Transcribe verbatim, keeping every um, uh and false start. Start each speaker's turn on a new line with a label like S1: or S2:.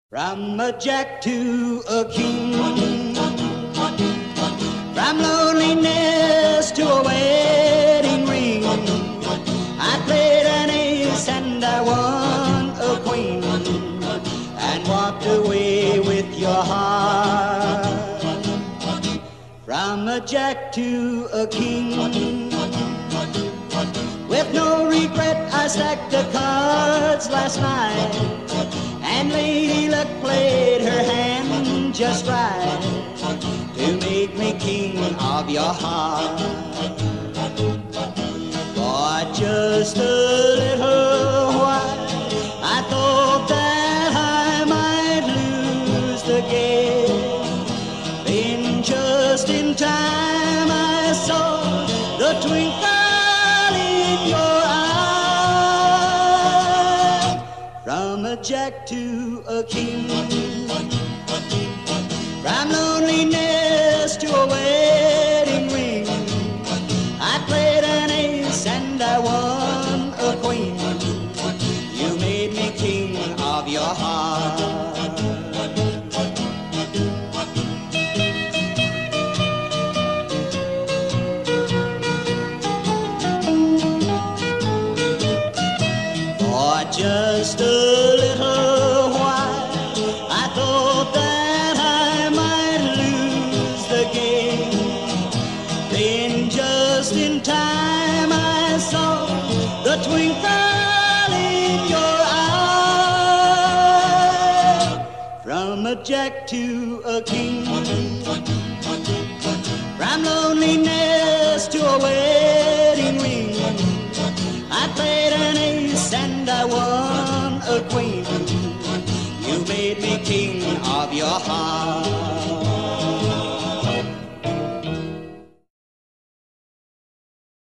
S1: From a jack to a king, from loneliness to a wedding ring, I played an ace and I won a queen, and walked away with your heart. From a jack to a king, with no regret I stacked the cards last night, and Lady Luck played her hand just right to make me king of your heart. For just a little while I thought that I might lose the game. Then just in time I saw the twinkle in your eye. From a jack to a king, from loneliness to a wedding ring, I played an ace and I won a queen. You made me king of your heart. For just a little while I thought that I might lose the game. Then just in time I saw the twinkle in your eye. From a jack to a king, from loneliness to a wedding ring, I played an ace and I won a queen. You made me king of your heart.